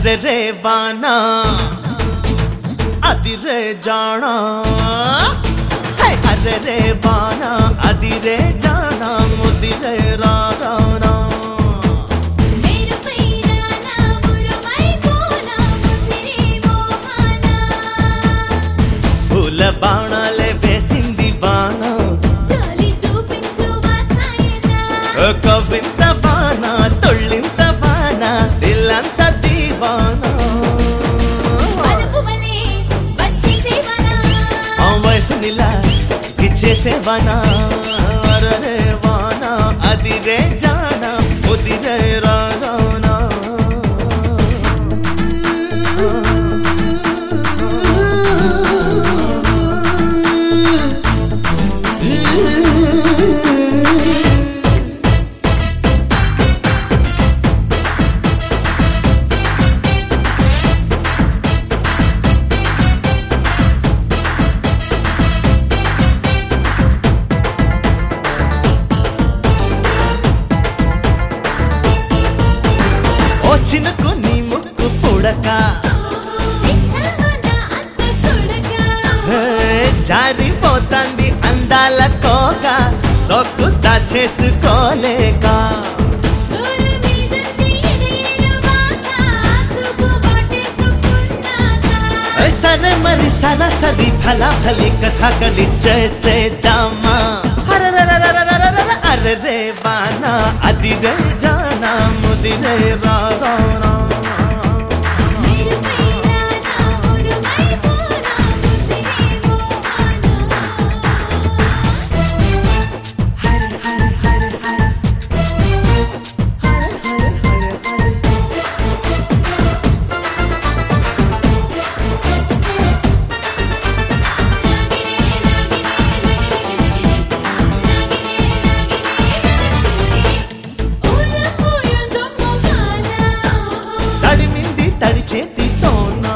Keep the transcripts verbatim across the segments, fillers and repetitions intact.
अरे रे बाना अदि रे जाना अरे रे बाना अदि रे जाना मुदि रे रागाना పూల బాణాలే వేసింది వాన కవింత వాన తొళ్ళింత వాన దిల్లంత దీవాన ఆ వయసునిలా ఇచ్చేసేవానా అరే వాన అది రే జానా ముది రే రాగానా చినుకు నీ ముక్కు పుడక జారిపోతుంది అందాల కోక సొక్కు దాచేసుకోలేక సరే మరి సరసరి ఫలాఫలి కథ కలిచేసే జామా अरे रे बाना अदि रे जाना मुदि रे रागाना తడి చేతితోనా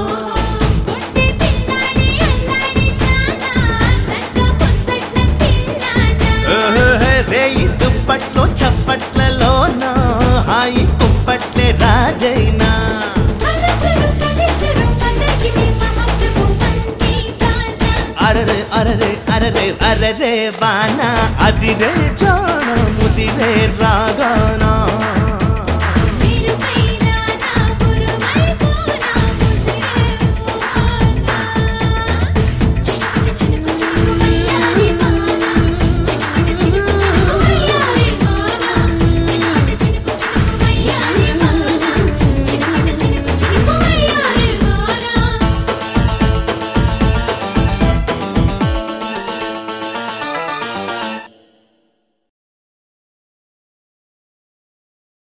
రేయి దుప్పట్లో చప్పట్లలోనా హాయి కుంపట్లే రాజైనా అరరే అరరే అరరే అరరే వానా అది రే జానా ముది రే రాగానా